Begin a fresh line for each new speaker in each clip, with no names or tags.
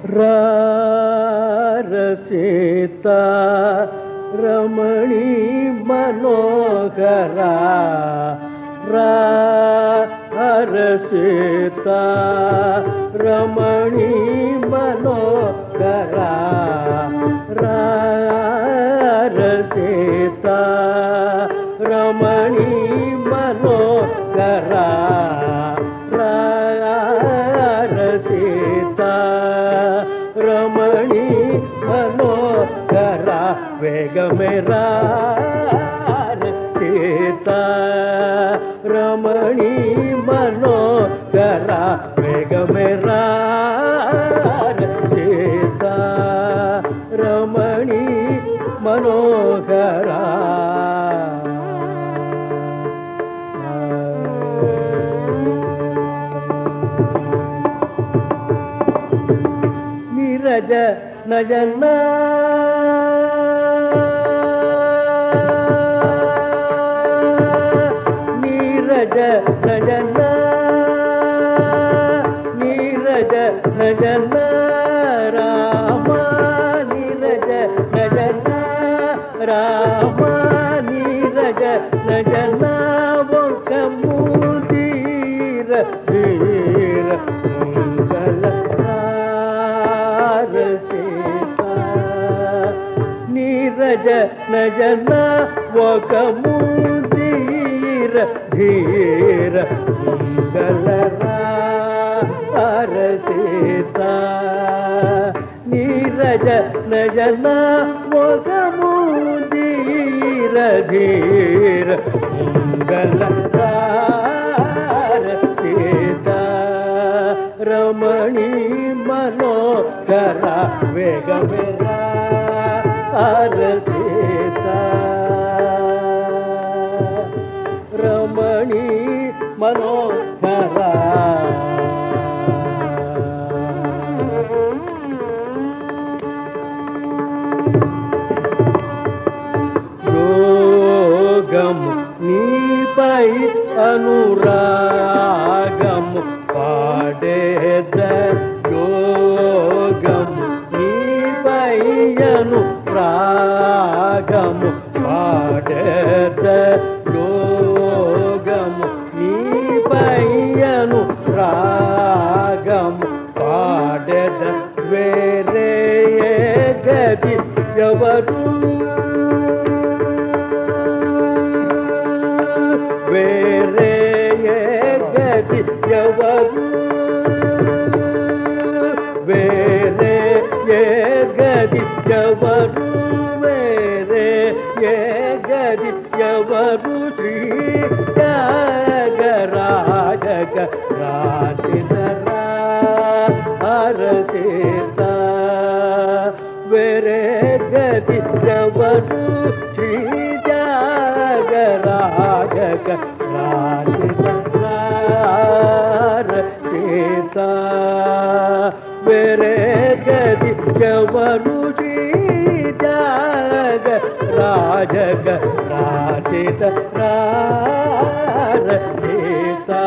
రారసీత రమణీ మనోహరా రారసీత రమణీ మనోహరా రారసీత రమణీ మనోహరా రారసీత రమణీ మనోహరా వేగమేరా సీతా రమణీ మనోహరా వేగమేరా సీతా రమణీ మనోహరా నీరజ నయన నీరజ నయన నీరజ నయన రామ నీరజ నయన రామ నీరజ నయన ఒక ముదీర వీర మంగళ నీరజ నయన ఒక ముదీర ధీర మంగళ సీతా నీరజ నయన ఒక ముదీర ధీర మంగళ సీతా రమణీ మనోహరా వేగమేరా సీతా రమణీ మనోహరా యోగము నీపై అనురాగము పాడేద యోగము నీపై అనురాగము పాడేద యోగము నీపై అనురాగము పాడేద వేరే గది ఎవరు వేరే గది ఎవరు వేరే గది ఎవరు వేరే గది ఎవరు శ్రీ త్యాగరాజక రాసిదరా హరసీత వేరే గది ఎవరు శ్రీ త్యాగరాజక రాసిదరా హరసీత వేరే గది ఎవరు శ్రీ త్యాగరాజక రాసిత సీతా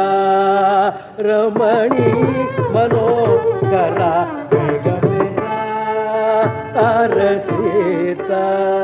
రమణీ మనోహరా వేగమేరా సీతా